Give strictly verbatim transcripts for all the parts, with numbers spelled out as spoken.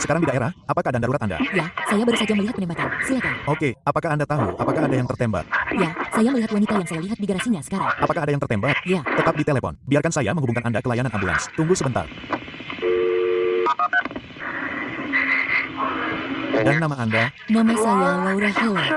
sekarang di daerah? Apa keadaan darurat Anda? Ya, saya baru saja melihat penembakan. Silakan. Oke, apakah Anda tahu apakah ada yang tertembak? Ya, saya melihat wanita yang saya lihat di garasinya sekarang. Apakah ada yang tertembak? Ya. Tetap di telepon. Biarkan saya menghubungkan Anda ke layanan ambulans. Tunggu sebentar. Dan nama Anda? Nama saya Laura Heller.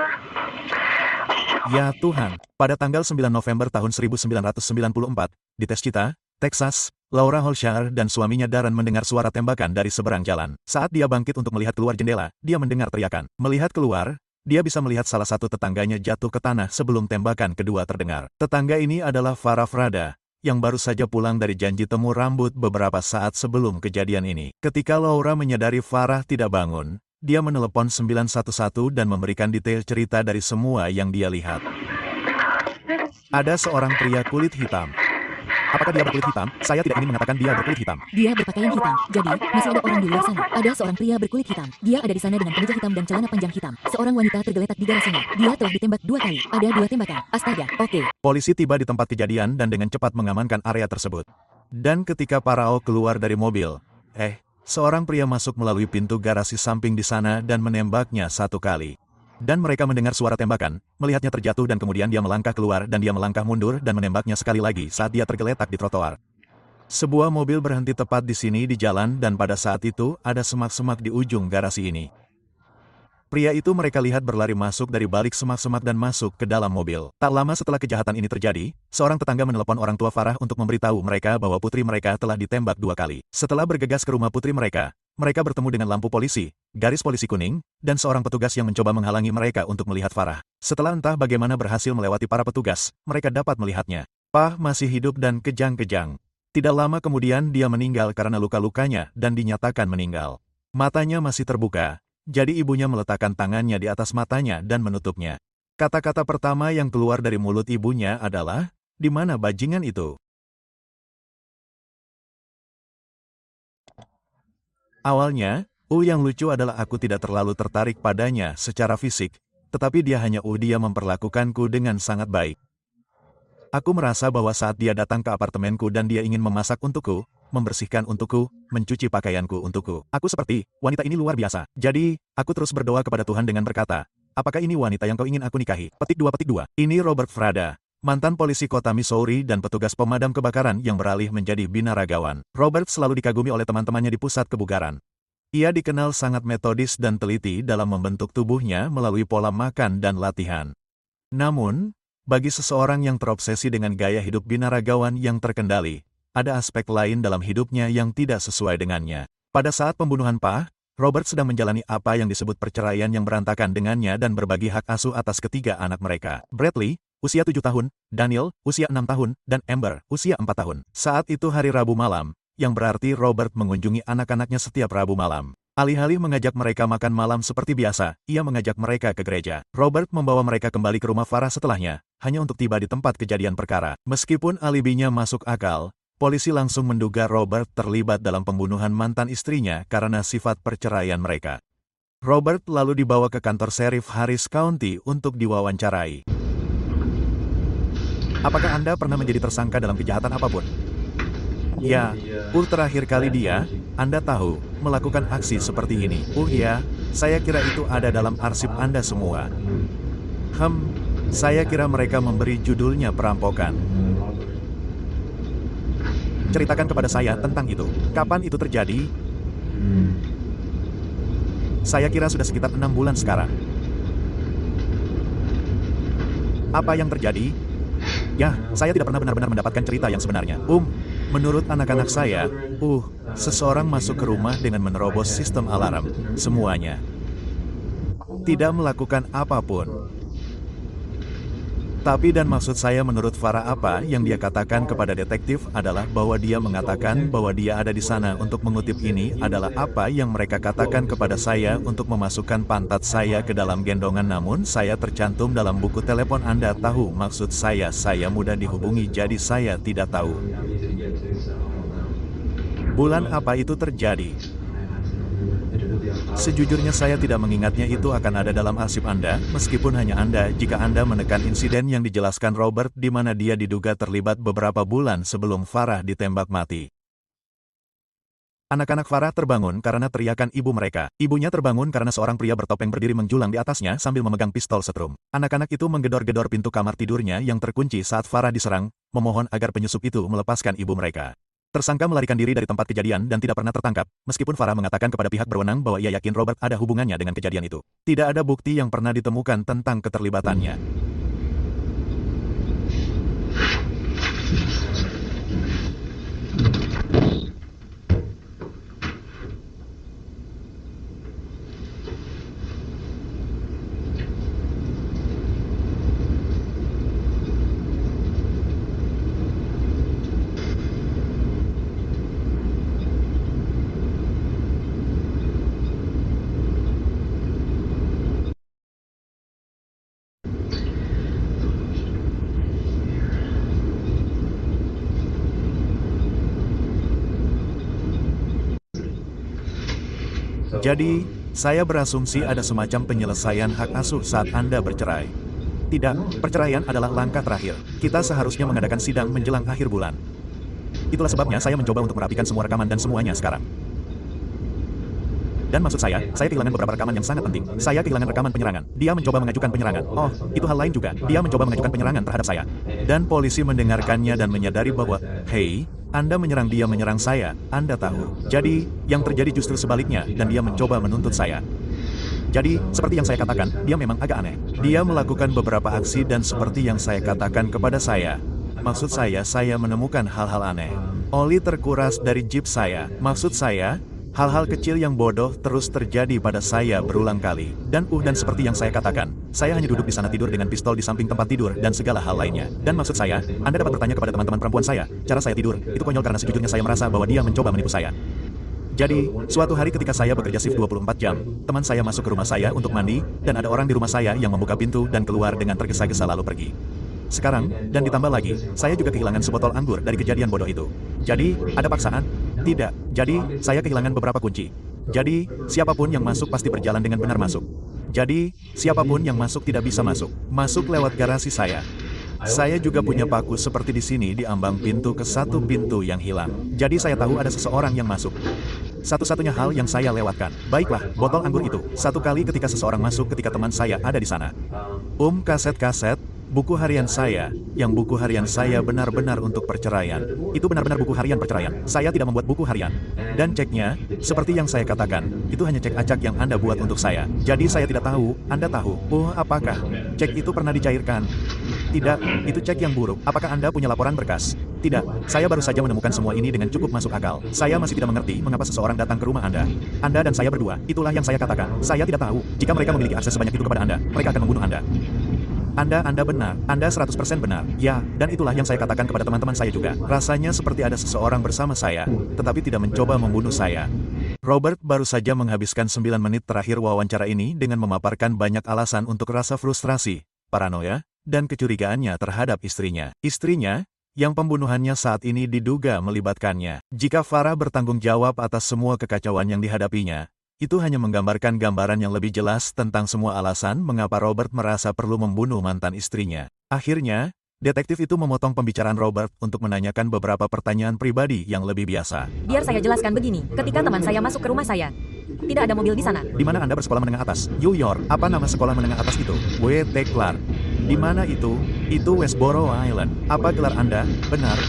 Ya Tuhan, pada tanggal sembilan November tahun seribu sembilan ratus sembilan puluh empat, di Teschita, Texas, Laura Holshire dan suaminya Darren mendengar suara tembakan dari seberang jalan. Saat dia bangkit untuk melihat keluar jendela, dia mendengar teriakan. Melihat keluar, dia bisa melihat salah satu tetangganya jatuh ke tanah sebelum tembakan kedua terdengar. Tetangga ini adalah Farah Frada, yang baru saja pulang dari janji temu rambut beberapa saat sebelum kejadian ini. Ketika Laura menyadari Farah tidak bangun, dia menelepon sembilan satu satu dan memberikan detail cerita dari semua yang dia lihat. Ada seorang pria kulit hitam. Apakah dia berkulit hitam? Saya tidak ingin mengatakan dia berkulit hitam. Dia berpakaian hitam, jadi masih ada orang di luar sana. Ada seorang pria berkulit hitam. Dia ada di sana dengan kemeja hitam dan celana panjang hitam. Seorang wanita tergeletak di garasinya. Dia telah ditembak dua kali. Ada dua tembakan. Astaga, oke. Polisi tiba di tempat kejadian dan dengan cepat mengamankan area tersebut. Dan ketika Parao keluar dari mobil, eh, seorang pria masuk melalui pintu garasi samping di sana dan menembaknya satu kali. Dan mereka mendengar suara tembakan, melihatnya terjatuh dan kemudian dia melangkah keluar dan dia melangkah mundur dan menembaknya sekali lagi saat dia tergeletak di trotoar. Sebuah mobil berhenti tepat di sini di jalan dan pada saat itu ada semak-semak di ujung garasi ini. Pria itu mereka lihat berlari masuk dari balik semak-semak dan masuk ke dalam mobil. Tak lama setelah kejahatan ini terjadi, seorang tetangga menelepon orang tua Farah untuk memberitahu mereka bahwa putri mereka telah ditembak dua kali. Setelah bergegas ke rumah putri mereka, mereka bertemu dengan lampu polisi, garis polisi kuning, dan seorang petugas yang mencoba menghalangi mereka untuk melihat Farah. Setelah entah bagaimana berhasil melewati para petugas, mereka dapat melihatnya. Pah masih hidup dan kejang-kejang. Tidak lama kemudian dia meninggal karena luka-lukanya dan dinyatakan meninggal. Matanya masih terbuka. Jadi ibunya meletakkan tangannya di atas matanya dan menutupnya. Kata-kata pertama yang keluar dari mulut ibunya adalah, "Di mana bajingan itu?" Awalnya, U yang lucu adalah aku tidak terlalu tertarik padanya secara fisik, tetapi dia hanya U dia memperlakukanku dengan sangat baik. Aku merasa bahwa saat dia datang ke apartemenku dan dia ingin memasak untukku, membersihkan untukku, mencuci pakaianku untukku. Aku seperti, wanita ini luar biasa. Jadi, aku terus berdoa kepada Tuhan dengan berkata, apakah ini wanita yang kau ingin aku nikahi? Petik dua petik dua. Ini Robert Frada, mantan polisi kota Missouri dan petugas pemadam kebakaran yang beralih menjadi binaragawan. Robert selalu dikagumi oleh teman-temannya di pusat kebugaran. Ia dikenal sangat metodis dan teliti dalam membentuk tubuhnya melalui pola makan dan latihan. Namun, bagi seseorang yang terobsesi dengan gaya hidup binaragawan yang terkendali, ada aspek lain dalam hidupnya yang tidak sesuai dengannya. Pada saat pembunuhan Pa, Robert sedang menjalani apa yang disebut perceraian yang berantakan dengannya dan berbagi hak asuh atas ketiga anak mereka. Bradley, usia tujuh tahun, Daniel, usia enam tahun, dan Amber, usia empat tahun. Saat itu hari Rabu malam, yang berarti Robert mengunjungi anak-anaknya setiap Rabu malam. Alih-alih mengajak mereka makan malam seperti biasa, ia mengajak mereka ke gereja. Robert membawa mereka kembali ke rumah Farah setelahnya, hanya untuk tiba di tempat kejadian perkara. Meskipun alibinya masuk akal, polisi langsung menduga Robert terlibat dalam pembunuhan mantan istrinya karena sifat perceraian mereka. Robert lalu dibawa ke kantor Sheriff Harris County untuk diwawancarai. Apakah Anda pernah menjadi tersangka dalam kejahatan apapun? Ya, uh terakhir kali dia, Anda tahu, melakukan aksi seperti ini. Uh ya, saya kira itu ada dalam arsip Anda semua. Hmm, saya kira mereka memberi judulnya perampokan. Ceritakan kepada saya tentang itu. Kapan itu terjadi? Saya kira sudah sekitar enam bulan sekarang. Apa yang terjadi? Ya, saya tidak pernah benar-benar mendapatkan cerita yang sebenarnya. Um, menurut anak-anak saya, uh, seseorang masuk ke rumah dengan menerobos sistem alarm. Semuanya. Tidak melakukan apapun. Tapi dan maksud saya menurut Farah apa yang dia katakan kepada detektif adalah bahwa dia mengatakan bahwa dia ada di sana untuk mengutip ini adalah apa yang mereka katakan kepada saya untuk memasukkan pantat saya ke dalam gendongan namun saya tercantum dalam buku telepon Anda tahu maksud saya saya mudah dihubungi jadi saya tidak tahu. Bulan apa itu terjadi? Sejujurnya saya tidak mengingatnya itu akan ada dalam arsip Anda, meskipun hanya Anda jika Anda menekan insiden yang dijelaskan Robert di mana dia diduga terlibat beberapa bulan sebelum Farah ditembak mati. Anak-anak Farah terbangun karena teriakan ibu mereka. Ibunya terbangun karena seorang pria bertopeng berdiri menjulang di atasnya sambil memegang pistol setrum. Anak-anak itu menggedor-gedor pintu kamar tidurnya yang terkunci saat Farah diserang, memohon agar penyusup itu melepaskan ibu mereka. Tersangka melarikan diri dari tempat kejadian dan tidak pernah tertangkap, meskipun Farah mengatakan kepada pihak berwenang bahwa ia yakin Robert ada hubungannya dengan kejadian itu. Tidak ada bukti yang pernah ditemukan tentang keterlibatannya. Jadi, saya berasumsi ada semacam penyelesaian hak asuh saat Anda bercerai. Tidak, perceraian adalah langkah terakhir. Kita seharusnya mengadakan sidang menjelang akhir bulan. Itulah sebabnya saya mencoba untuk merapikan semua rekaman dan semuanya sekarang. Dan maksud saya, saya kehilangan beberapa rekaman yang sangat penting. Saya kehilangan rekaman penyerangan. Dia mencoba mengajukan penyerangan. Oh, itu hal lain juga. Dia mencoba mengajukan penyerangan terhadap saya. Dan polisi mendengarkannya dan menyadari bahwa, hei, Anda menyerang dia menyerang saya, Anda tahu. Jadi, yang terjadi justru sebaliknya, dan dia mencoba menuntut saya. Jadi, seperti yang saya katakan, dia memang agak aneh. Dia melakukan beberapa aksi dan seperti yang saya katakan kepada saya. Maksud saya, saya menemukan hal-hal aneh. Oli terkuras dari jeep saya. Maksud saya, hal-hal kecil yang bodoh terus terjadi pada saya berulang kali. Dan uh dan seperti yang saya katakan, saya hanya duduk di sana tidur dengan pistol di samping tempat tidur dan segala hal lainnya. Dan maksud saya, Anda dapat bertanya kepada teman-teman perempuan saya, cara saya tidur, itu konyol karena sejujurnya saya merasa bahwa dia mencoba menipu saya. Jadi, suatu hari ketika saya bekerja shift dua puluh empat jam, teman saya masuk ke rumah saya untuk mandi, dan ada orang di rumah saya yang membuka pintu dan keluar dengan tergesa-gesa lalu pergi. Sekarang, dan ditambah lagi, saya juga kehilangan sebotol anggur dari kejadian bodoh itu. Jadi, ada paksaan? Tidak. Jadi, saya kehilangan beberapa kunci. Jadi, siapapun yang masuk pasti berjalan dengan benar masuk. Jadi, siapapun yang masuk tidak bisa masuk. Masuk lewat garasi saya. Saya juga punya paku seperti di sini di ambang pintu ke satu pintu yang hilang. Jadi saya tahu ada seseorang yang masuk. Satu-satunya hal yang saya lewatkan. Baiklah, botol anggur itu. Satu kali ketika seseorang masuk ketika teman saya ada di sana. Um, kaset-kaset. Buku harian saya, yang buku harian saya benar-benar untuk perceraian. Itu benar-benar buku harian perceraian. Saya tidak membuat buku harian. Dan ceknya, seperti yang saya katakan, itu hanya cek acak yang Anda buat untuk saya. Jadi saya tidak tahu, Anda tahu. Oh, apakah cek itu pernah dicairkan? Tidak, itu cek yang buruk. Apakah Anda punya laporan berkas? Tidak, saya baru saja menemukan semua ini dengan cukup masuk akal. Saya masih tidak mengerti mengapa seseorang datang ke rumah Anda. Anda dan saya berdua, itulah yang saya katakan. Saya tidak tahu, jika mereka memiliki akses sebanyak itu kepada Anda, mereka akan membunuh Anda. Anda, Anda benar. Anda seratus persen benar. Ya, dan itulah yang saya katakan kepada teman-teman saya juga. Rasanya seperti ada seseorang bersama saya, tetapi tidak mencoba membunuh saya. Robert baru saja menghabiskan sembilan menit terakhir wawancara ini dengan memaparkan banyak alasan untuk rasa frustrasi, paranoia, dan kecurigaannya terhadap istrinya. Istrinya, yang pembunuhannya saat ini diduga melibatkannya. Jika Farah bertanggung jawab atas semua kekacauan yang dihadapinya, itu hanya menggambarkan gambaran yang lebih jelas tentang semua alasan mengapa Robert merasa perlu membunuh mantan istrinya. Akhirnya, detektif itu memotong pembicaraan Robert untuk menanyakan beberapa pertanyaan pribadi yang lebih biasa. Biar saya jelaskan begini, ketika teman saya masuk ke rumah saya, tidak ada mobil di sana. Di mana Anda bersekolah menengah atas? New York. Apa nama sekolah menengah atas itu? W T Clark. Di mana itu? Itu Westboro Island. Apa gelar Anda? Benar.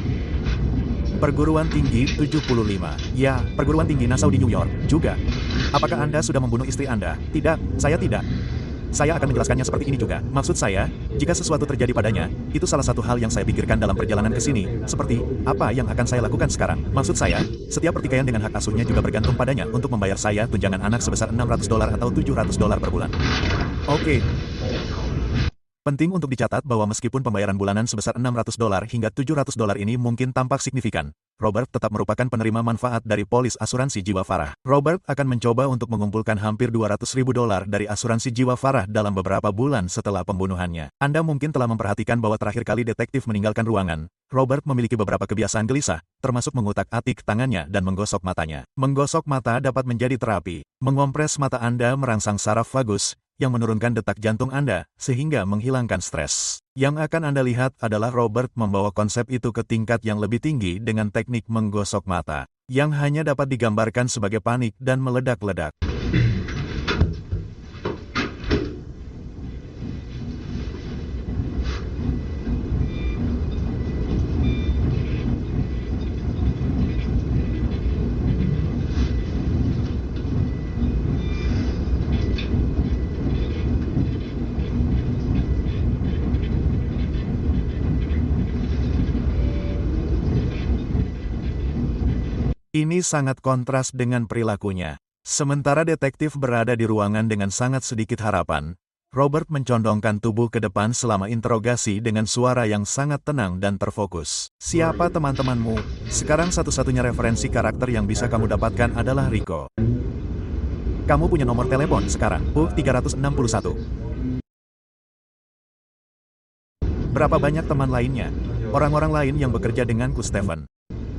Perguruan tinggi tujuh puluh lima. Ya, perguruan tinggi Nassau di New York. Juga. Apakah Anda sudah membunuh istri Anda? Tidak, saya tidak. Saya akan menjelaskannya seperti ini juga. Maksud saya, jika sesuatu terjadi padanya, itu salah satu hal yang saya pikirkan dalam perjalanan ke sini. Seperti, apa yang akan saya lakukan sekarang? Maksud saya, setiap pertikaian dengan hak asuhnya juga bergantung padanya untuk membayar saya tunjangan anak sebesar enam ratus dolar atau tujuh ratus dolar per bulan. Oke. Penting untuk dicatat bahwa meskipun pembayaran bulanan sebesar enam ratus dolar hingga tujuh ratus dolar ini mungkin tampak signifikan, Robert tetap merupakan penerima manfaat dari polis asuransi jiwa Farah. Robert akan mencoba untuk mengumpulkan hampir dua ratus ribu dolar dari asuransi jiwa Farah dalam beberapa bulan setelah pembunuhannya. Anda mungkin telah memperhatikan bahwa terakhir kali detektif meninggalkan ruangan, Robert memiliki beberapa kebiasaan gelisah, termasuk mengutak-atik tangannya dan menggosok matanya. Menggosok mata dapat menjadi terapi. Mengompres mata Anda merangsang saraf vagus, yang menurunkan detak jantung Anda, sehingga menghilangkan stres. Yang akan Anda lihat adalah Robert membawa konsep itu ke tingkat yang lebih tinggi dengan teknik menggosok mata. yang hanya dapat digambarkan sebagai panik dan meledak-ledak. Ini sangat kontras dengan perilakunya. Sementara detektif berada di ruangan dengan sangat sedikit harapan, Robert mencondongkan tubuh ke depan selama interogasi dengan suara yang sangat tenang dan terfokus. Siapa teman-temanmu? Sekarang satu-satunya referensi karakter yang bisa kamu dapatkan adalah Rico. Kamu punya nomor telepon sekarang, U tiga enam satu. Berapa banyak teman lainnya? Orang-orang lain yang bekerja denganku, Stephen.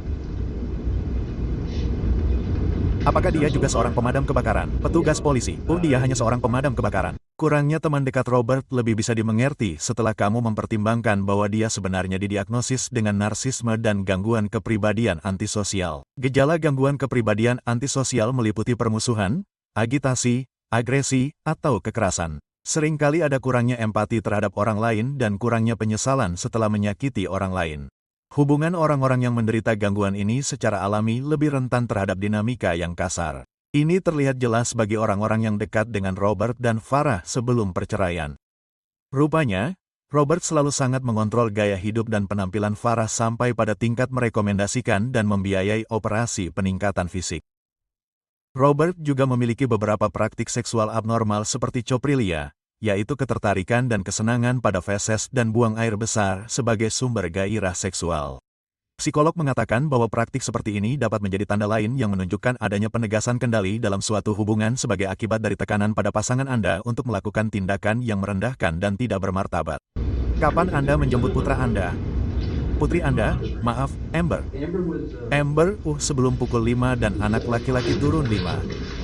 Apakah dia juga seorang pemadam kebakaran? Petugas polisi. Oh, dia hanya seorang pemadam kebakaran. Kurangnya teman dekat Robert lebih bisa dimengerti setelah kamu mempertimbangkan bahwa dia sebenarnya didiagnosis dengan narsisme dan gangguan kepribadian antisosial. Gejala gangguan kepribadian antisosial meliputi permusuhan, agitasi, agresi, atau kekerasan. Seringkali ada kurangnya empati terhadap orang lain dan kurangnya penyesalan setelah menyakiti orang lain. Hubungan orang-orang yang menderita gangguan ini secara alami lebih rentan terhadap dinamika yang kasar. Ini terlihat jelas bagi orang-orang yang dekat dengan Robert dan Farah sebelum perceraian. Rupanya, Robert selalu sangat mengontrol gaya hidup dan penampilan Farah sampai pada tingkat merekomendasikan dan membiayai operasi peningkatan fisik. Robert juga memiliki beberapa praktik seksual abnormal seperti coprilia, yaitu ketertarikan dan kesenangan pada feses dan buang air besar sebagai sumber gairah seksual. Psikolog mengatakan bahwa praktik seperti ini dapat menjadi tanda lain yang menunjukkan adanya penegasan kendali dalam suatu hubungan sebagai akibat dari tekanan pada pasangan Anda untuk melakukan tindakan yang merendahkan dan tidak bermartabat. Kapan Anda menjemput putra Anda? Putri Anda, maaf, Amber. Amber, uh sebelum pukul lima dan anak laki-laki turun lima.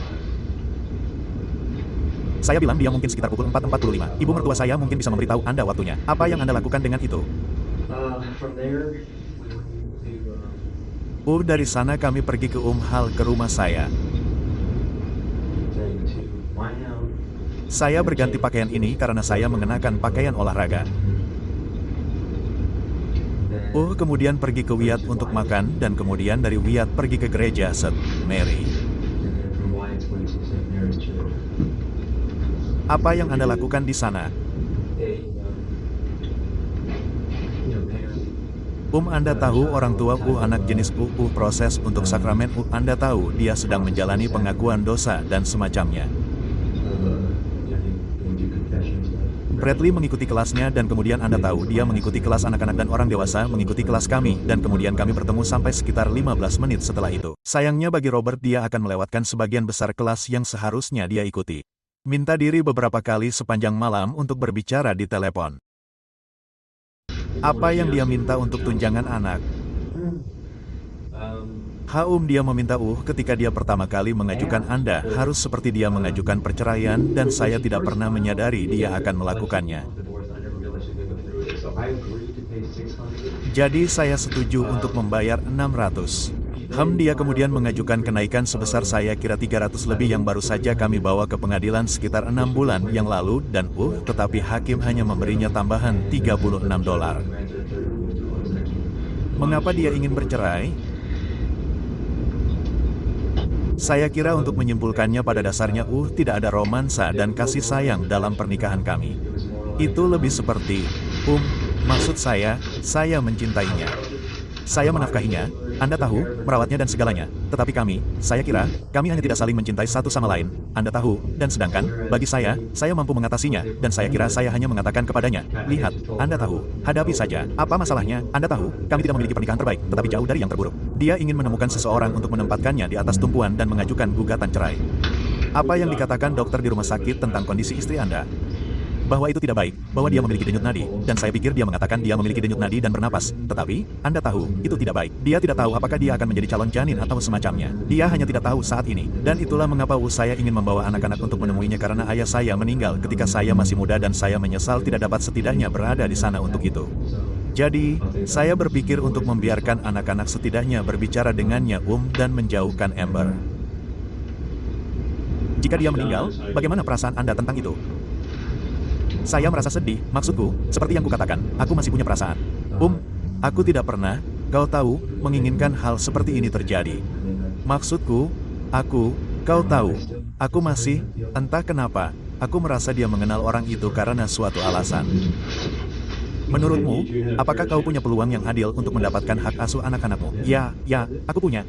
Saya bilang dia mungkin sekitar pukul empat empat puluh lima. Ibu mertua saya mungkin bisa memberitahu Anda waktunya. Apa yang Anda lakukan dengan itu? Uh, dari sana kami pergi ke Um Hal ke rumah saya. Saya berganti pakaian ini karena saya mengenakan pakaian olahraga. Uh, kemudian pergi ke Wyatt untuk makan, dan kemudian dari Wyatt pergi ke gereja Saint Mary. Apa yang Anda lakukan di sana? Um Anda tahu orang tua uh anak jenis uh uh proses untuk sakramen uh Anda tahu dia sedang menjalani pengakuan dosa dan semacamnya. Bradley mengikuti kelasnya dan kemudian Anda tahu dia mengikuti kelas anak-anak dan orang dewasa mengikuti kelas kami dan kemudian kami bertemu sampai sekitar lima belas menit setelah itu. Sayangnya bagi Robert dia akan melewatkan sebagian besar kelas yang seharusnya dia ikuti. Minta diri beberapa kali sepanjang malam untuk berbicara di telepon. Apa yang dia minta untuk tunjangan anak? Haum dia meminta uh ketika dia pertama kali mengajukan Anda harus seperti dia mengajukan perceraian dan saya tidak pernah menyadari dia akan melakukannya. Jadi saya setuju untuk membayar enam ratus. Ham dia kemudian mengajukan kenaikan sebesar saya kira tiga ratus lebih yang baru saja kami bawa ke pengadilan sekitar enam bulan yang lalu dan uh tetapi hakim hanya memberinya tambahan tiga puluh enam dolar. Mengapa dia ingin bercerai? Saya kira untuk menyimpulkannya pada dasarnya uh tidak ada romansa dan kasih sayang dalam pernikahan kami. Itu lebih seperti, um, maksud saya, saya mencintainya. Saya menafkahinya, Anda tahu, merawatnya dan segalanya. Tetapi kami, saya kira, kami hanya tidak saling mencintai satu sama lain. Anda tahu, dan sedangkan, bagi saya, saya mampu mengatasinya, dan saya kira saya hanya mengatakan kepadanya, lihat, Anda tahu, hadapi saja, apa masalahnya, Anda tahu, kami tidak memiliki pernikahan terbaik, tetapi jauh dari yang terburuk. Dia ingin menemukan seseorang untuk menempatkannya di atas tumpuan dan mengajukan gugatan cerai. Apa yang dikatakan dokter di rumah sakit tentang kondisi istri Anda? Bahwa itu tidak baik, bahwa dia memiliki denyut nadi, dan saya pikir dia mengatakan dia memiliki denyut nadi dan bernapas, tetapi, Anda tahu, itu tidak baik. Dia tidak tahu apakah dia akan menjadi calon janin atau semacamnya. Dia hanya tidak tahu saat ini, dan itulah mengapa saya ingin membawa anak-anak untuk menemuinya karena ayah saya meninggal ketika saya masih muda dan saya menyesal tidak dapat setidaknya berada di sana untuk itu. Jadi, saya berpikir untuk membiarkan anak-anak setidaknya berbicara dengannya Um dan menjauhkan Amber. Jika dia meninggal, bagaimana perasaan Anda tentang itu? Saya merasa sedih, maksudku, seperti yang kukatakan, aku masih punya perasaan. Um, aku tidak pernah, kau tahu, menginginkan hal seperti ini terjadi. Maksudku, aku, kau tahu, aku masih, entah kenapa, aku merasa dia mengenal orang itu karena suatu alasan. Menurutmu, apakah kau punya peluang yang adil untuk mendapatkan hak asuh anak-anakmu? Ya, ya, aku punya.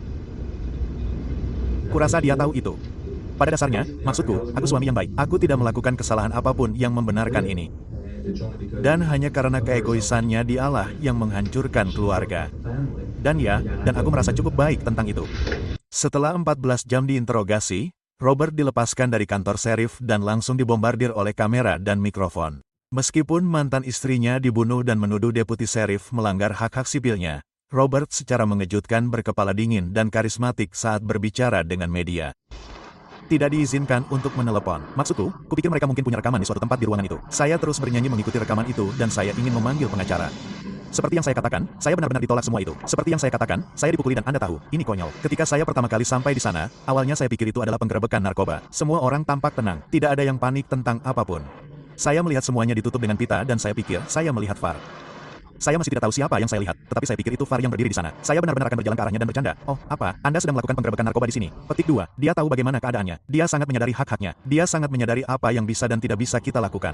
Kurasa dia tahu itu. Pada dasarnya, maksudku, aku suami yang baik. Aku tidak melakukan kesalahan apapun yang membenarkan ini. Dan hanya karena keegoisannya dialah yang menghancurkan keluarga. Dan ya, dan aku merasa cukup baik tentang itu. Setelah empat belas jam diinterogasi, Robert dilepaskan dari kantor serif dan langsung dibombardir oleh kamera dan mikrofon. Meskipun mantan istrinya dibunuh dan menuduh deputi serif melanggar hak-hak sipilnya, Robert secara mengejutkan berkepala dingin dan karismatik saat berbicara dengan media. Tidak diizinkan untuk menelepon. Maksudku, kupikir mereka mungkin punya rekaman di suatu tempat di ruangan itu. Saya terus bernyanyi mengikuti rekaman itu dan saya ingin memanggil pengacara. Seperti yang saya katakan, saya benar-benar ditolak semua itu. Seperti yang saya katakan, saya dipukuli dan Anda tahu, ini konyol. Ketika saya pertama kali sampai di sana, awalnya saya pikir itu adalah penggerebekan narkoba. Semua orang tampak tenang, tidak ada yang panik tentang apapun. Saya melihat semuanya ditutup dengan pita dan saya pikir saya melihat V A R. Saya masih tidak tahu siapa yang saya lihat, tetapi saya pikir itu V A R yang berdiri di sana. Saya benar-benar akan berjalan ke arahnya dan bercanda. Oh, apa? Anda sedang melakukan penggerebekan narkoba di sini. Petik dua. Dia tahu bagaimana keadaannya. Dia sangat menyadari hak-haknya. Dia sangat menyadari apa yang bisa dan tidak bisa kita lakukan.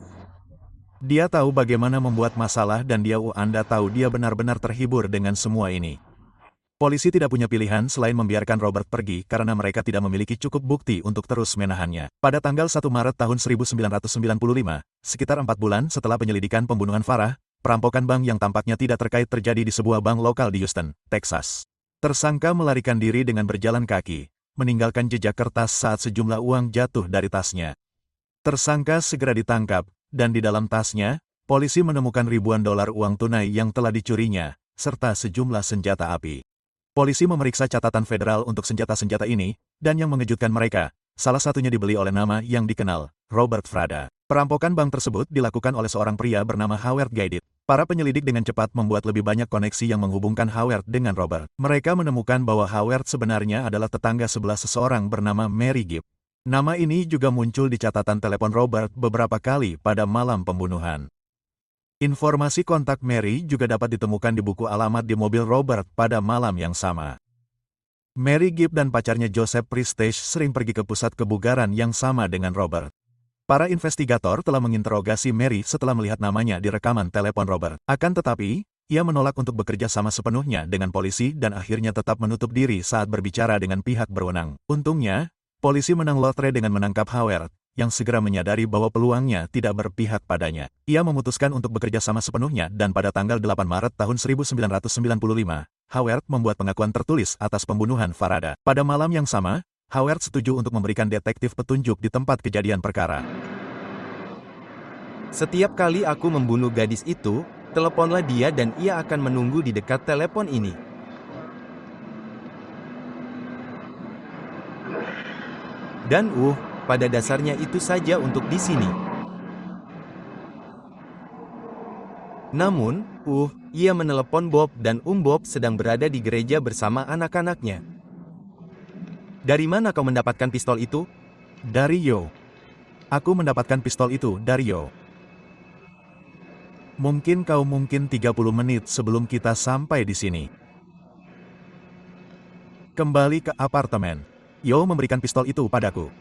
Dia tahu bagaimana membuat masalah dan dia uh, Anda tahu dia benar-benar terhibur dengan semua ini. Polisi tidak punya pilihan selain membiarkan Robert pergi karena mereka tidak memiliki cukup bukti untuk terus menahannya. Pada tanggal satu Maret tahun seribu sembilan ratus sembilan puluh lima, sekitar empat bulan setelah penyelidikan pembunuhan Farah, perampokan bank yang tampaknya tidak terkait terjadi di sebuah bank lokal di Houston, Texas. Tersangka melarikan diri dengan berjalan kaki, meninggalkan jejak kertas saat sejumlah uang jatuh dari tasnya. Tersangka segera ditangkap, dan di dalam tasnya, polisi menemukan ribuan dolar uang tunai yang telah dicurinya, serta sejumlah senjata api. Polisi memeriksa catatan federal untuk senjata-senjata ini, dan yang mengejutkan mereka, salah satunya dibeli oleh nama yang dikenal, Robert Frada. Perampokan bank tersebut dilakukan oleh seorang pria bernama Howard Gaydit. Para penyelidik dengan cepat membuat lebih banyak koneksi yang menghubungkan Howard dengan Robert. Mereka menemukan bahwa Howard sebenarnya adalah tetangga sebelah seseorang bernama Mary Gibb. Nama ini juga muncul di catatan telepon Robert beberapa kali pada malam pembunuhan. Informasi kontak Mary juga dapat ditemukan di buku alamat di mobil Robert pada malam yang sama. Mary Gibb dan pacarnya Joseph Prestage sering pergi ke pusat kebugaran yang sama dengan Robert. Para investigator telah menginterogasi Mary setelah melihat namanya di rekaman telepon Robert. Akan tetapi, ia menolak untuk bekerja sama sepenuhnya dengan polisi dan akhirnya tetap menutup diri saat berbicara dengan pihak berwenang. Untungnya, polisi menang lotre dengan menangkap Howard, yang segera menyadari bahwa peluangnya tidak berpihak padanya. Ia memutuskan untuk bekerja sama sepenuhnya dan pada tanggal delapan Maret tahun seribu sembilan ratus sembilan puluh lima, Howard membuat pengakuan tertulis atas pembunuhan Farada. Pada malam yang sama, Howard setuju untuk memberikan detektif petunjuk di tempat kejadian perkara. Setiap kali aku membunuh gadis itu, teleponlah dia dan ia akan menunggu di dekat telepon ini. Dan uh, pada dasarnya itu saja untuk di sini. Namun, uh, ia menelepon Bob dan Um Bob sedang berada di gereja bersama anak-anaknya. Dari mana kau mendapatkan pistol itu? Dari Yo. Aku mendapatkan pistol itu dari Yo. Mungkin kau mungkin tiga puluh menit sebelum kita sampai di sini. Kembali ke apartemen. Yo memberikan pistol itu padaku.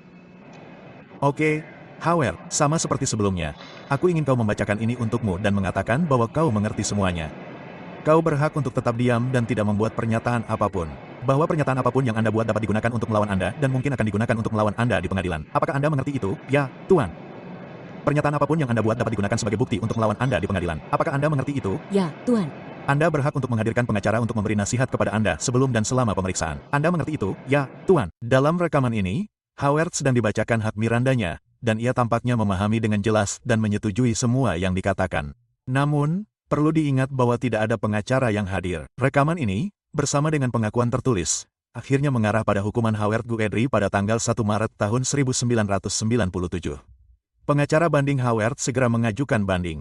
Oke, Howard, sama seperti sebelumnya. Aku ingin kau membacakan ini untukmu dan mengatakan bahwa kau mengerti semuanya. Kau berhak untuk tetap diam dan tidak membuat pernyataan apapun. Bahwa pernyataan apapun yang Anda buat dapat digunakan untuk melawan Anda dan mungkin akan digunakan untuk melawan Anda di pengadilan. Apakah Anda mengerti itu? Ya, Tuan. Pernyataan apapun yang Anda buat dapat digunakan sebagai bukti untuk melawan Anda di pengadilan. Apakah Anda mengerti itu? Ya, Tuan. Anda berhak untuk menghadirkan pengacara untuk memberi nasihat kepada Anda sebelum dan selama pemeriksaan. Anda mengerti itu? Ya, Tuan. Dalam rekaman ini, Howard sedang dibacakan hak Mirandanya, dan ia tampaknya memahami dengan jelas dan menyetujui semua yang dikatakan. Namun, perlu diingat bahwa tidak ada pengacara yang hadir. Rekaman ini, bersama dengan pengakuan tertulis, akhirnya mengarah pada hukuman Howard Guthrie pada tanggal satu Maret tahun seribu sembilan ratus sembilan puluh tujuh. Pengacara banding Howard segera mengajukan banding.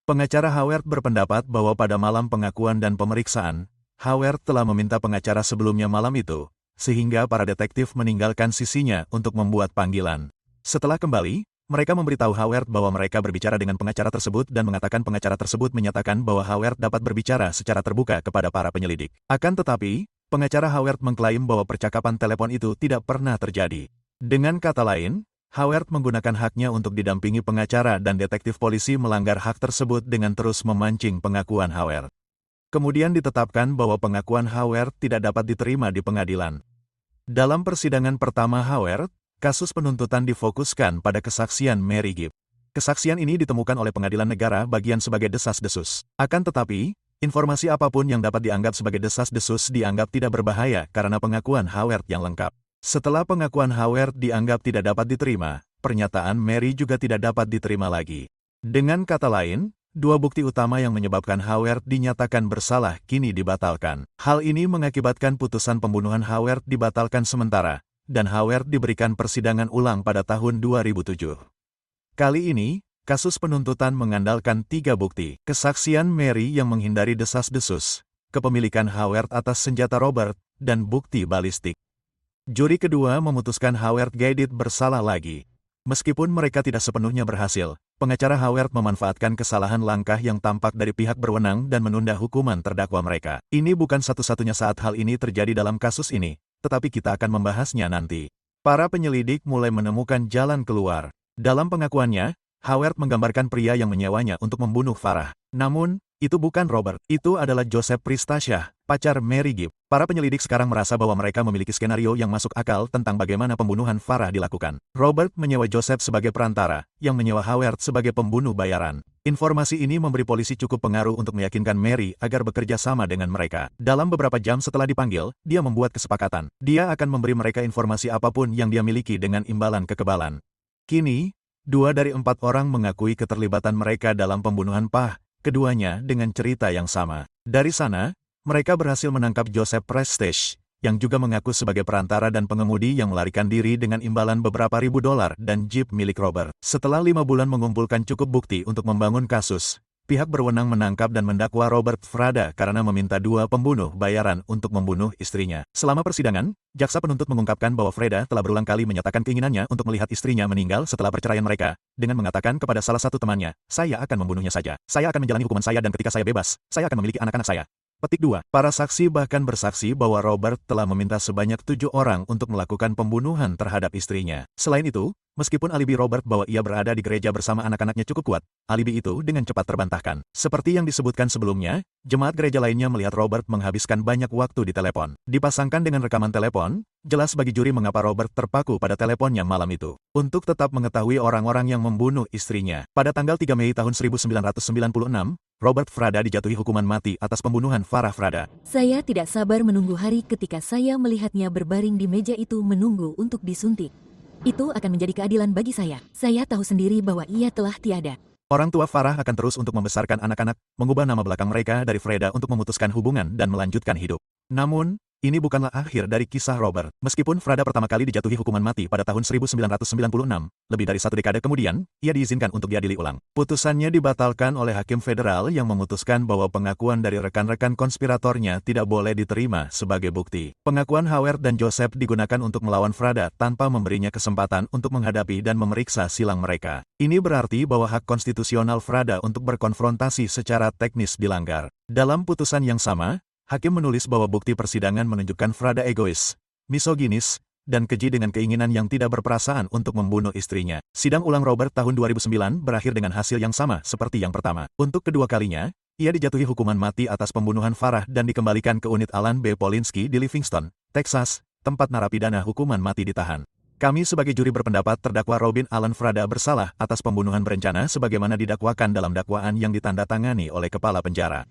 Pengacara Howard berpendapat bahwa pada malam pengakuan dan pemeriksaan, Howard telah meminta pengacara sebelumnya malam itu, sehingga para detektif meninggalkan sisinya untuk membuat panggilan. Setelah kembali, mereka memberitahu Howard bahwa mereka berbicara dengan pengacara tersebut dan mengatakan pengacara tersebut menyatakan bahwa Howard dapat berbicara secara terbuka kepada para penyelidik. Akan tetapi, pengacara Howard mengklaim bahwa percakapan telepon itu tidak pernah terjadi. Dengan kata lain, Howard menggunakan haknya untuk didampingi pengacara dan detektif polisi melanggar hak tersebut dengan terus memancing pengakuan Howard. Kemudian ditetapkan bahwa pengakuan Howard tidak dapat diterima di pengadilan. Dalam persidangan pertama Howard, kasus penuntutan difokuskan pada kesaksian Mary Gibb. Kesaksian ini ditemukan oleh pengadilan negara bagian sebagai desas-desus. Akan tetapi, informasi apapun yang dapat dianggap sebagai desas-desus dianggap tidak berbahaya karena pengakuan Howard yang lengkap. Setelah pengakuan Howard dianggap tidak dapat diterima, pernyataan Mary juga tidak dapat diterima lagi. Dengan kata lain, dua bukti utama yang menyebabkan Howard dinyatakan bersalah kini dibatalkan. Hal ini mengakibatkan putusan pembunuhan Howard dibatalkan sementara, dan Howard diberikan persidangan ulang pada tahun dua ribu tujuh. Kali ini, kasus penuntutan mengandalkan tiga bukti. Kesaksian Mary yang menghindari desas-desus, kepemilikan Howard atas senjata Robert, dan bukti balistik. Juri kedua memutuskan Howard Guided bersalah lagi. Meskipun mereka tidak sepenuhnya berhasil, pengacara Howard memanfaatkan kesalahan langkah yang tampak dari pihak berwenang dan menunda hukuman terdakwa mereka. Ini bukan satu-satunya saat hal ini terjadi dalam kasus ini, tetapi kita akan membahasnya nanti. Para penyelidik mulai menemukan jalan keluar. Dalam pengakuannya, Howard menggambarkan pria yang menyewanya untuk membunuh Farah. Namun, itu bukan Robert. Itu adalah Joseph Pristasia, pacar Mary Gibb. Para penyelidik sekarang merasa bahwa mereka memiliki skenario yang masuk akal tentang bagaimana pembunuhan Farah dilakukan. Robert menyewa Joseph sebagai perantara, yang menyewa Howard sebagai pembunuh bayaran. Informasi ini memberi polisi cukup pengaruh untuk meyakinkan Mary agar bekerja sama dengan mereka. Dalam beberapa jam setelah dipanggil, dia membuat kesepakatan. Dia akan memberi mereka informasi apapun yang dia miliki dengan imbalan kekebalan. Kini, dua dari empat orang mengakui keterlibatan mereka dalam pembunuhan Pah, keduanya dengan cerita yang sama. Dari sana, mereka berhasil menangkap Joseph Prestige, yang juga mengaku sebagai perantara dan pengemudi yang melarikan diri dengan imbalan beberapa ribu dolar dan jeep milik Robert. Setelah lima bulan mengumpulkan cukup bukti untuk membangun kasus, pihak berwenang menangkap dan mendakwa Robert Frada karena meminta dua pembunuh bayaran untuk membunuh istrinya. Selama persidangan, jaksa penuntut mengungkapkan bahwa Freda telah berulang kali menyatakan keinginannya untuk melihat istrinya meninggal setelah perceraian mereka, dengan mengatakan kepada salah satu temannya, "Saya akan membunuhnya saja. Saya akan menjalani hukuman saya dan ketika saya bebas, saya akan memiliki anak-anak saya." Petik dua. Para saksi bahkan bersaksi bahwa Robert telah meminta sebanyak tujuh orang untuk melakukan pembunuhan terhadap istrinya. Selain itu, meskipun alibi Robert bahwa ia berada di gereja bersama anak-anaknya cukup kuat, alibi itu dengan cepat terbantahkan. Seperti yang disebutkan sebelumnya, jemaat gereja lainnya melihat Robert menghabiskan banyak waktu di telepon. Dipasangkan dengan rekaman telepon, jelas bagi juri mengapa Robert terpaku pada teleponnya malam itu. Untuk tetap mengetahui orang-orang yang membunuh istrinya, pada tanggal tiga Mei tahun seribu sembilan ratus sembilan puluh enam, Robert Frada dijatuhi hukuman mati atas pembunuhan Farah Frada. Saya tidak sabar menunggu hari ketika saya melihatnya berbaring di meja itu menunggu untuk disuntik. Itu akan menjadi keadilan bagi saya. Saya tahu sendiri bahwa ia telah tiada. Orang tua Farah akan terus untuk membesarkan anak-anak, mengubah nama belakang mereka dari Freda untuk memutuskan hubungan dan melanjutkan hidup. Namun, ini bukanlah akhir dari kisah Robert. Meskipun Frada pertama kali dijatuhi hukuman mati pada tahun seribu sembilan ratus sembilan puluh enam, lebih dari satu dekade kemudian, ia diizinkan untuk diadili ulang. Putusannya dibatalkan oleh hakim federal yang memutuskan bahwa pengakuan dari rekan-rekan konspiratornya tidak boleh diterima sebagai bukti. Pengakuan Howard dan Joseph digunakan untuk melawan Frada tanpa memberinya kesempatan untuk menghadapi dan memeriksa silang mereka. Ini berarti bahwa hak konstitusional Frada untuk berkonfrontasi secara teknis dilanggar. Dalam putusan yang sama, hakim menulis bahwa bukti persidangan menunjukkan Frada egois, misoginis, dan keji dengan keinginan yang tidak berperasaan untuk membunuh istrinya. Sidang ulang Robert tahun dua ribu sembilan berakhir dengan hasil yang sama seperti yang pertama. Untuk kedua kalinya, ia dijatuhi hukuman mati atas pembunuhan Farah dan dikembalikan ke unit Alan B. Polinsky di Livingston, Texas, tempat narapidana hukuman mati ditahan. Kami sebagai juri berpendapat terdakwa Robin Alan Frada bersalah atas pembunuhan berencana sebagaimana didakwakan dalam dakwaan yang ditandatangani oleh kepala penjara.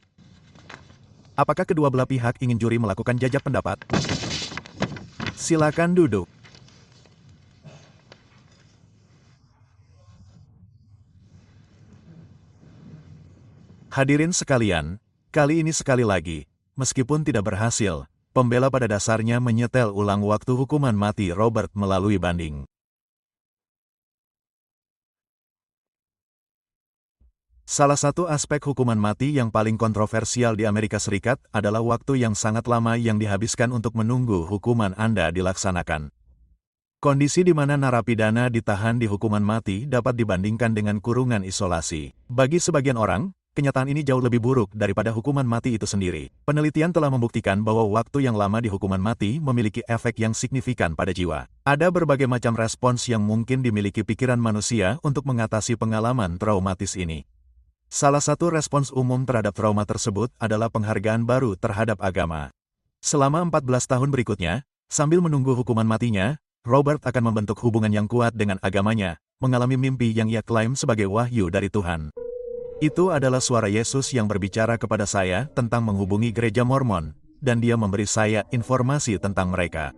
Apakah kedua belah pihak ingin juri melakukan jajak pendapat? Silakan duduk. Hadirin sekalian, kali ini sekali lagi, meskipun tidak berhasil, pembela pada dasarnya menyetel ulang waktu hukuman mati Robert melalui banding. Salah satu aspek hukuman mati yang paling kontroversial di Amerika Serikat adalah waktu yang sangat lama yang dihabiskan untuk menunggu hukuman Anda dilaksanakan. Kondisi di mana narapidana ditahan di hukuman mati dapat dibandingkan dengan kurungan isolasi. Bagi sebagian orang, kenyataan ini jauh lebih buruk daripada hukuman mati itu sendiri. Penelitian telah membuktikan bahwa waktu yang lama di hukuman mati memiliki efek yang signifikan pada jiwa. Ada berbagai macam respons yang mungkin dimiliki pikiran manusia untuk mengatasi pengalaman traumatis ini. Salah satu respons umum terhadap trauma tersebut adalah penghargaan baru terhadap agama. Selama empat belas tahun berikutnya, sambil menunggu hukuman matinya, Robert akan membentuk hubungan yang kuat dengan agamanya, mengalami mimpi yang ia klaim sebagai wahyu dari Tuhan. Itu adalah suara Yesus yang berbicara kepada saya tentang menghubungi gereja Mormon, dan dia memberi saya informasi tentang mereka.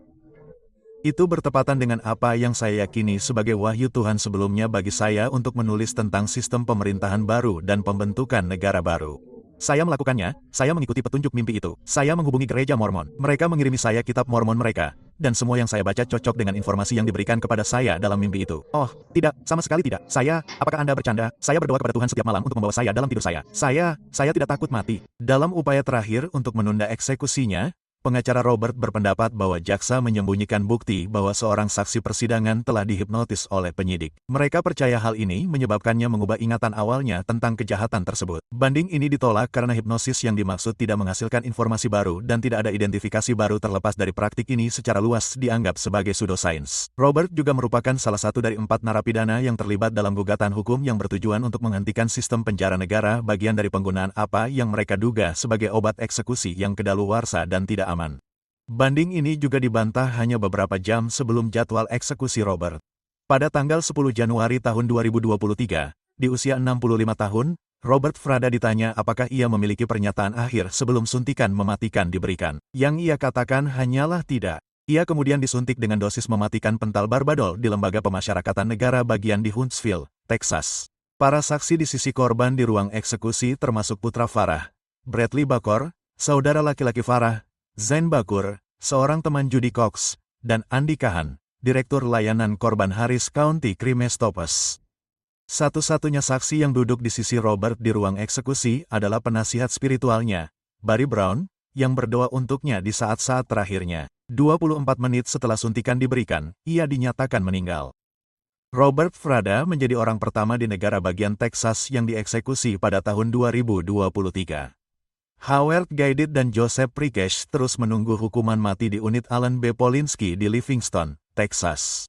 Itu bertepatan dengan apa yang saya yakini sebagai wahyu Tuhan sebelumnya bagi saya untuk menulis tentang sistem pemerintahan baru dan pembentukan negara baru. Saya melakukannya, saya mengikuti petunjuk mimpi itu. Saya menghubungi gereja Mormon. Mereka mengirimi saya kitab Mormon mereka, dan semua yang saya baca cocok dengan informasi yang diberikan kepada saya dalam mimpi itu. Oh, tidak, sama sekali tidak. Saya, apakah Anda bercanda? Saya berdoa kepada Tuhan setiap malam untuk membawa saya dalam tidur saya. Saya, saya tidak takut mati. Dalam upaya terakhir untuk menunda eksekusinya, pengacara Robert berpendapat bahwa jaksa menyembunyikan bukti bahwa seorang saksi persidangan telah dihipnotis oleh penyidik. Mereka percaya hal ini menyebabkannya mengubah ingatan awalnya tentang kejahatan tersebut. Banding ini ditolak karena hipnosis yang dimaksud tidak menghasilkan informasi baru dan tidak ada identifikasi baru terlepas dari praktik ini secara luas dianggap sebagai pseudosains. Robert juga merupakan salah satu dari empat narapidana yang terlibat dalam gugatan hukum yang bertujuan untuk menghentikan sistem penjara negara bagian dari penggunaan apa yang mereka duga sebagai obat eksekusi yang kedaluarsa dan tidak aman. Banding ini juga dibantah hanya beberapa jam sebelum jadwal eksekusi Robert. Pada tanggal sepuluh Januari tahun dua ribu dua puluh tiga, di usia enam puluh lima tahun, Robert Frada ditanya apakah ia memiliki pernyataan akhir sebelum suntikan mematikan diberikan. Yang ia katakan hanyalah tidak. Ia kemudian disuntik dengan dosis mematikan pental Barbadol di Lembaga Pemasyarakatan Negara bagian di Huntsville, Texas. Para saksi di sisi korban di ruang eksekusi termasuk putra Farah, Bradley Bakor, saudara laki-laki Farah, Zain Bakur, seorang teman Judy Cox, dan Andy Kahan, Direktur Layanan Korban Harris County Crime Stoppers. Satu-satunya saksi yang duduk di sisi Robert di ruang eksekusi adalah penasihat spiritualnya, Barry Brown, yang berdoa untuknya di saat-saat terakhirnya. dua puluh empat menit setelah suntikan diberikan, ia dinyatakan meninggal. Robert Frada menjadi orang pertama di negara bagian Texas yang dieksekusi pada tahun dua ribu dua puluh tiga. Howard Gaidit dan Joseph Prikesh terus menunggu hukuman mati di unit Alan B. Polinsky di Livingston, Texas.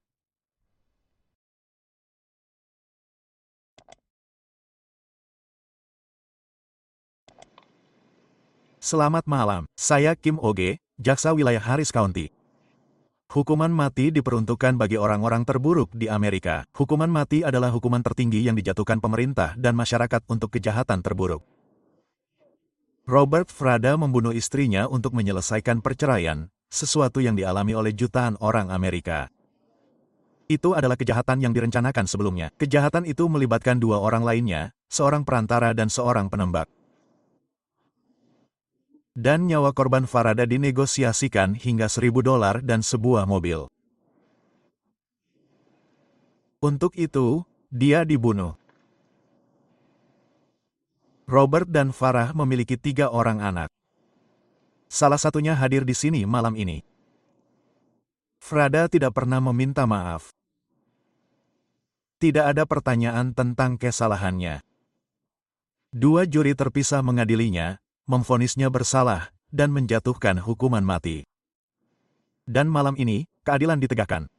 Selamat malam, saya Kim Oge, Jaksa Wilayah Harris County. Hukuman mati diperuntukkan bagi orang-orang terburuk di Amerika. Hukuman mati adalah hukuman tertinggi yang dijatuhkan pemerintah dan masyarakat untuk kejahatan terburuk. Robert Frada membunuh istrinya untuk menyelesaikan perceraian, sesuatu yang dialami oleh jutaan orang Amerika. Itu adalah kejahatan yang direncanakan sebelumnya. Kejahatan itu melibatkan dua orang lainnya, seorang perantara dan seorang penembak. Dan nyawa korban Farada dinegosiasikan hingga seribu dolar dan sebuah mobil. Untuk itu, dia dibunuh. Robert dan Farah memiliki tiga orang anak. Salah satunya hadir di sini malam ini. Frada tidak pernah meminta maaf. Tidak ada pertanyaan tentang kesalahannya. Dua juri terpisah mengadilinya, memvonisnya bersalah, dan menjatuhkan hukuman mati. Dan malam ini, keadilan ditegakkan.